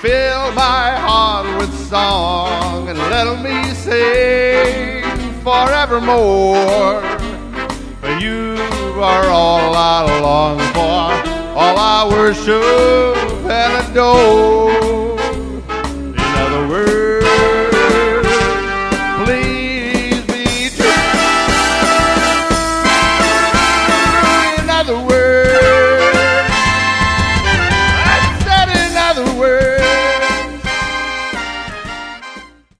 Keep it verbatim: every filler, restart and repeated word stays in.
fill my heart with song and let me sing forevermore. You are all I long for, all I worship and adore.